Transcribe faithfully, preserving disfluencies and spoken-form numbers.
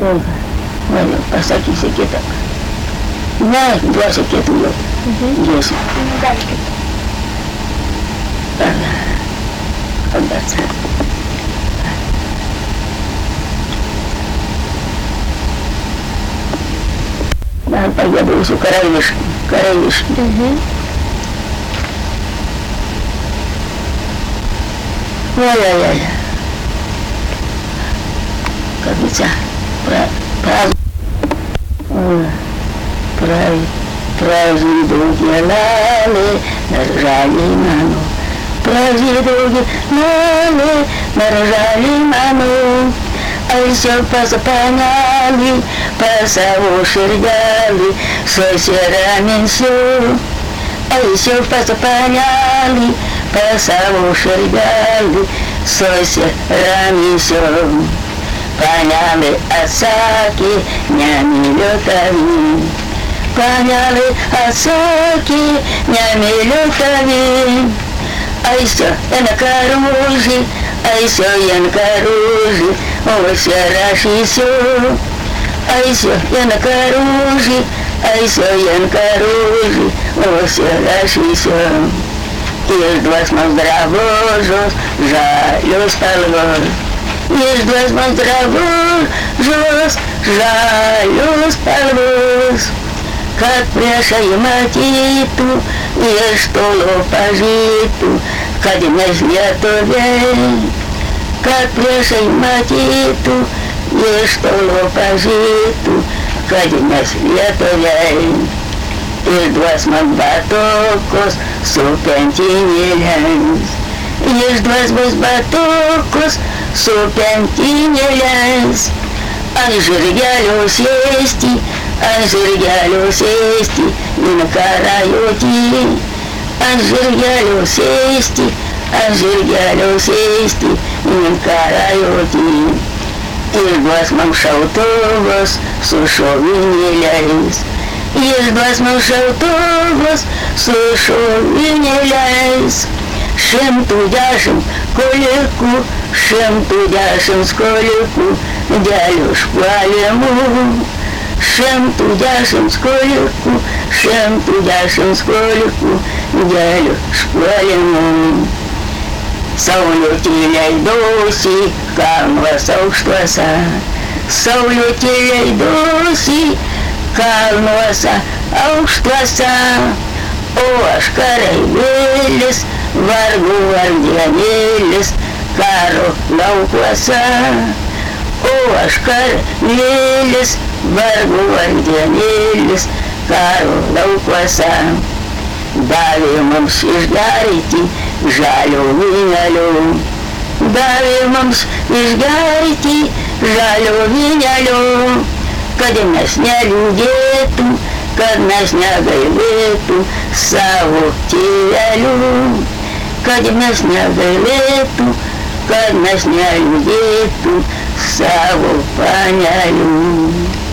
Vai pasakysi kitą. Ne, duosiu kitų jau. Duosiu. Atbats. Dar pagėdausiu kareiviškai. Kareiviškai. Oi, oi, oi. Kabica. Pra... pra... Pravi, pražydau gėlelį, darželį mano. Pražydau gėlelį, darželį mano. Eisiu pas panelį, pas savo širdelį, susiraminsiu. Eisiu pas panelį, pas savo širdelį, susiraminsiu. Panelė atsakė, nemyliu tavį. Panelė atsakė, nemyliu tavį. Eisiu ant karužį, eisiu ant karužį, užsirašysiu. Eisiu ant karužį, eisiu ant karužį, užsirašysiu. Išduos man drabužius, žalius spalvos. Išduos man drabužius, žalius spalvos. Kad priešai matytų, iš tolo pažįtų, kad mes lietuviai. Kad priešai matytų, iš tolo pažįtų, kad mes lietuviai. Išduos man batukus su pentinėlėmis. Išduos bus batukus su pentinėlėmis. Ant žirgelio sėsti, ant žirgelio sėsti, in karajoti. Ant žirgelio sėsti, ant žirgelio sėsti, in karajoti. Išduos man šautuvus su šovinėliais. Išduos man šautuvus su šovinėliais. Šimtų dešimt kolikų, šimtų dešimt kolikų, dėl užpuolimų. Šimtų dešimt kolikų, šimtų dešimt kolikų, dėl užpuolimų. Saulutė leidosi kalnuos aukštuose. Saulutė leidosi kalnuose aukštuose. O aš kareivėlis, vargu vargdienėlis, karo laukuose. O aš kareivėlis, vargu vargdienėlis, karo laukuose. Davė mums išgerti žalio vynelio. Davė mums išgerti žalio vynelio. Kad mes neliūdėtų, kad mes negailėtų savo tėvelių. Kad mes negailėtų, kad mes neliūdėtų savo panelių.